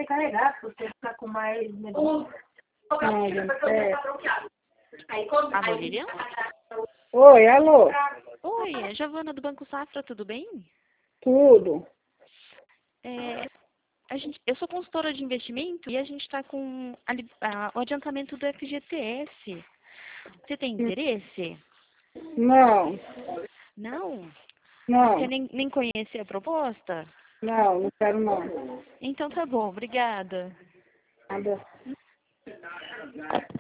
recarregar, se você ficar com mais negócio. Alô, Lilian? Oi, alô. Oi, é Giovana do Banco Safra, tudo bem? Tudo. Eu sou consultora de investimento e a gente está com o adiantamento do FGTS. Você tem interesse? Não. Não? Não. Você nem conhece a proposta? Não, não quero não. Então tá bom, obrigada. Nada.